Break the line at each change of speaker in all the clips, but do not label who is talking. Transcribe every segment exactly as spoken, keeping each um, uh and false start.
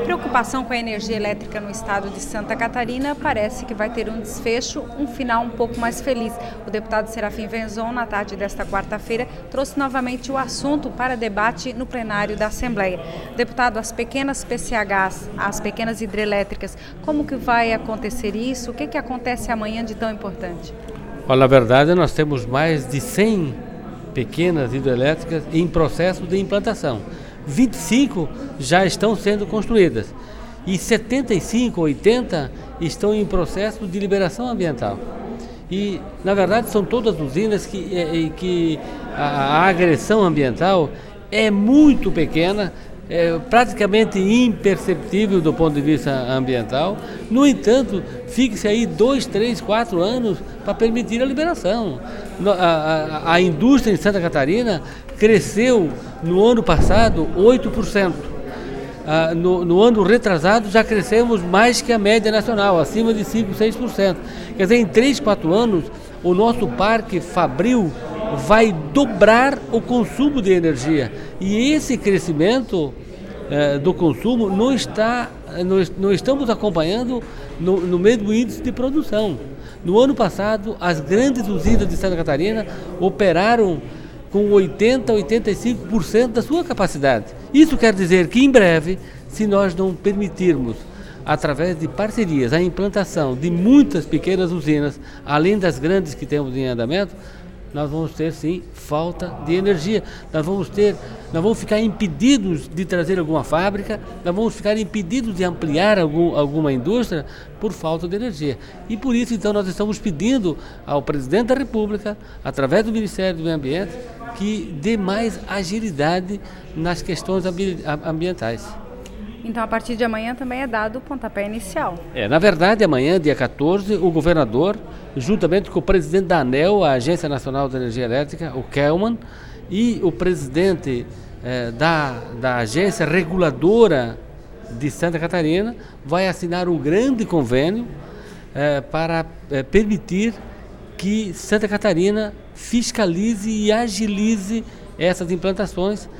preocupação com a energia elétrica no estado de Santa Catarina parece que vai ter um desfecho, um final um pouco mais feliz. O deputado Serafim Venzon, na tarde desta quarta-feira, trouxe novamente o assunto para debate no plenário da Assembleia. Deputado, as pequenas P C Hs, as pequenas hidrelétricas, como que vai acontecer isso? O que, que acontece amanhã de tão importante?
Olha, na verdade, nós temos mais de cem pequenas hidrelétricas em processo de implantação. vinte e cinco já estão sendo construídas e setenta e cinco, oitenta estão em processo de liberação ambiental. E, na verdade, são todas usinas que, em que a, a agressão ambiental é muito pequena, é praticamente imperceptível do ponto de vista ambiental. No entanto, fique-se aí dois, três, quatro anos para permitir a liberação. A, a, a indústria em Santa Catarina cresceu no ano passado oito por cento. Ah, no, no ano retrasado já crescemos mais que a média nacional, acima de cinco, seis por cento. Quer dizer, em três, quatro anos, o nosso parque fabril vai dobrar o consumo de energia. E esse crescimento eh, do consumo não, está, não, não estamos acompanhando no, no mesmo índice de produção. No ano passado, as grandes usinas de Santa Catarina operaram com oitenta, oitenta e cinco por cento da sua capacidade. Isso quer dizer que, em breve, se nós não permitirmos, através de parcerias, a implantação de muitas pequenas usinas, além das grandes que temos em andamento, nós vamos ter, sim, falta de energia. Nós vamos ter, nós vamos ficar impedidos de trazer alguma fábrica, nós vamos ficar impedidos de ampliar algum, alguma indústria por falta de energia. E por isso, então, nós estamos pedindo ao presidente da República, através do Ministério do Meio Ambiente, que dê mais agilidade nas questões ambi- ambientais.
Então, a partir de amanhã também é dado o pontapé inicial.
É, na verdade, amanhã, dia quatorze, o governador, juntamente com o presidente da ANEEL, a Agência Nacional de Energia Elétrica, o Kelman, e o presidente eh, da, da Agência Reguladora de Santa Catarina, vai assinar um grande convênio eh, para eh, permitir que Santa Catarina fiscalize e agilize essas implantações,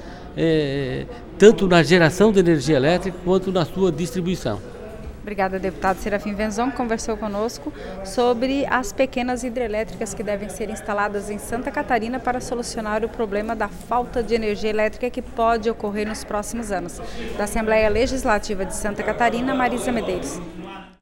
eh, tanto na geração de energia elétrica quanto na sua distribuição.
Obrigada, deputado Serafim Venzon, que conversou conosco sobre as pequenas hidrelétricas que devem ser instaladas em Santa Catarina para solucionar o problema da falta de energia elétrica que pode ocorrer nos próximos anos. Da Assembleia Legislativa de Santa Catarina, Marisa Medeiros.